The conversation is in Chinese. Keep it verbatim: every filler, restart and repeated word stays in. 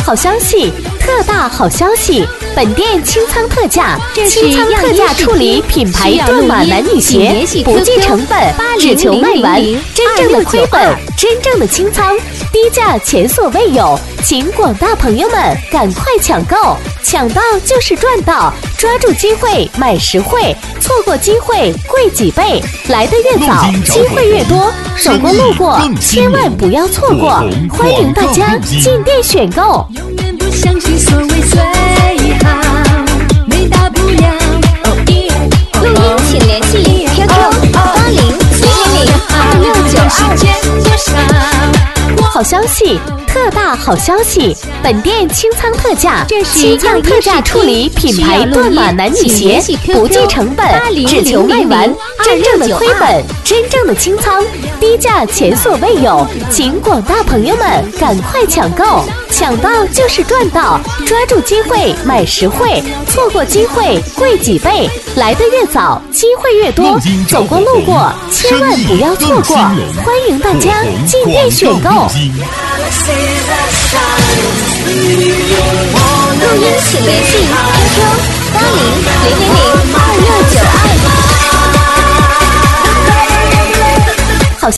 好消息！特大好消息！本店清仓特价，清仓特价处理品牌断码男女鞋，不计成本，只求卖完，真正的亏本，真正的清仓，低价前所未有，请广大朋友们赶快抢购，抢到就是赚到，抓住机会买实惠，错过机会贵几倍，来得越早，机会越多，手过路过千万不要错过，欢迎大家进店选购。 永远不相信所谓最好，没大不了。 录音请联系 Q Q 八零四零零二六九二。 好消息！特大好消息！本店清仓特价，清仓特价处理品牌断码男女鞋，不计成本，只求卖完，真正的亏本，真正的清仓，低价前所未有，请广大朋友们赶快抢购，抢到就是赚到，抓住机会买实惠，错过机会贵几倍，来得越早，机会越多，走过路过千万不要错过，欢迎大家进店选购。 录音请联系 Q Q